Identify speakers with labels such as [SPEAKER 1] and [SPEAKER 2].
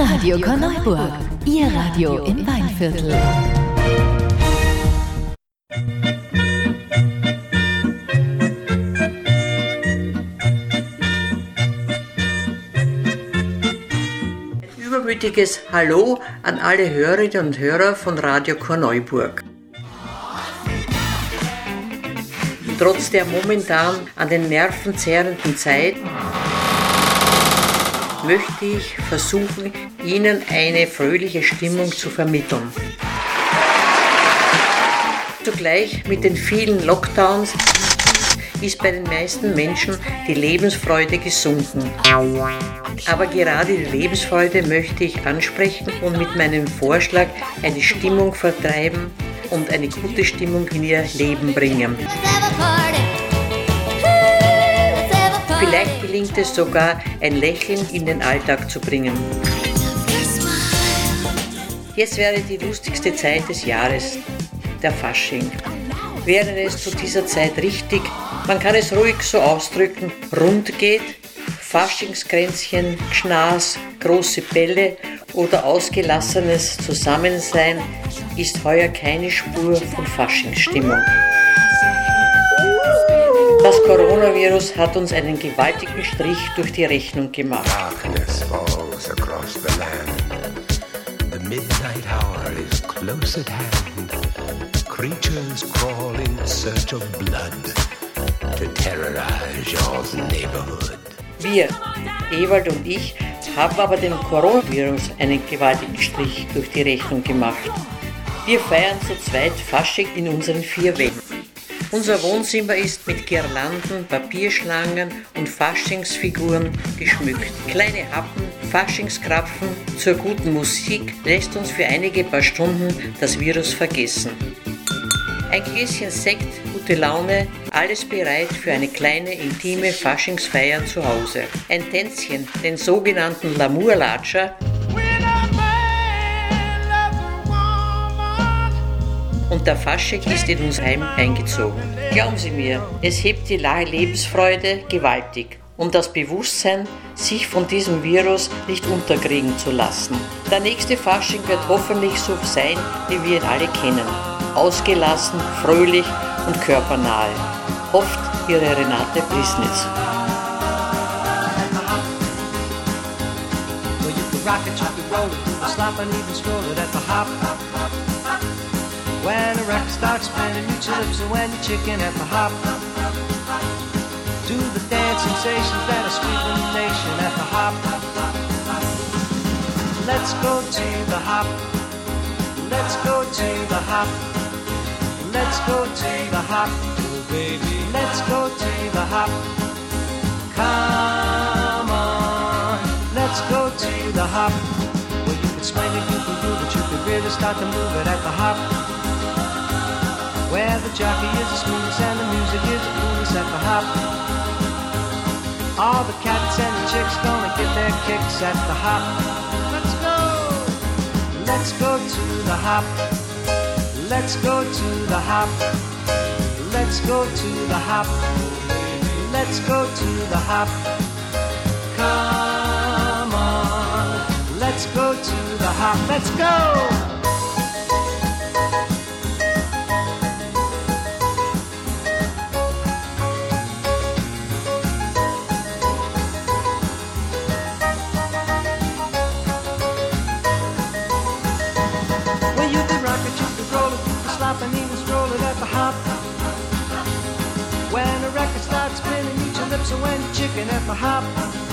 [SPEAKER 1] Radio Korneuburg, Ihr Radio im Weinviertel.
[SPEAKER 2] Übermütiges Hallo an alle Hörerinnen und Hörer von Radio Korneuburg. Trotz der momentan an den Nerven zehrenden Zeit möchte ich versuchen, Ihnen eine fröhliche Stimmung zu vermitteln. Zugleich mit den vielen Lockdowns ist bei den meisten Menschen die Lebensfreude gesunken. Aber gerade die Lebensfreude möchte ich ansprechen und mit meinem Vorschlag eine Stimmung vertreiben und eine gute Stimmung in ihr Leben bringen. Vielleicht gelingt es sogar, ein Lächeln in den Alltag zu bringen. Jetzt wäre die lustigste Zeit des Jahres, der Fasching. Während es zu dieser Zeit richtig, man kann es ruhig so ausdrücken, rund geht, Faschingskränzchen, Gschnas, große Bälle oder ausgelassenes Zusammensein, ist heuer keine Spur von Faschingsstimmung. Das Coronavirus hat uns einen gewaltigen Strich durch die Rechnung gemacht.
[SPEAKER 3] Darkness falls across the land. The midnight hour is close at hand. Creatures crawl in search of blood to terrorize your neighborhood.
[SPEAKER 2] Wir, Ewald und ich, haben aber dem Coronavirus einen gewaltigen Strich durch die Rechnung gemacht. Wir feiern zu zweit Fasching in unseren 4 Wänden. Unser Wohnzimmer ist mit Girlanden, Papierschlangen und Faschingsfiguren geschmückt. Kleine Happen, Faschingskrapfen zur guten Musik lässt uns für einige paar Stunden das Virus vergessen. Ein Gläschen Sekt, gute Laune, alles bereit für eine kleine, intime Faschingsfeier zu Hause. Ein Tänzchen, den sogenannten Lamour-Latscher, und der Fasching ist in unser Heim eingezogen. Glauben Sie mir, es hebt die Lebensfreude gewaltig und das Bewusstsein, sich von diesem Virus nicht unterkriegen zu lassen. Der nächste Fasching wird hoffentlich so sein, wie wir ihn alle kennen. Ausgelassen, fröhlich und körpernahe. Hofft Ihre Renate Brisnitz.
[SPEAKER 4] When a record starts spinning, mute your lips and when you're chicken at the hop. Do the dance sensations that are sweeping the nation at the hop. Let's go to the hop. Let's go to the hop. Let's go to the hop. Oh baby, let's go to the hop. Come on, let's go to the hop. Well, you can swing it, you can groove it, you can really start to move it at the hop. Where the jockey is the smoothest and the music is the coolest at the hop. All the cats and the chicks gonna get their kicks at the hop. Let's go! Let's go to the hop. Let's go to the hop. Let's go to the hop. Let's go to the hop. Come on. Let's go to the hop. Let's go! And even stroll it at the hop. When the record starts spinning, eat your lips and when you're chicken at the hop.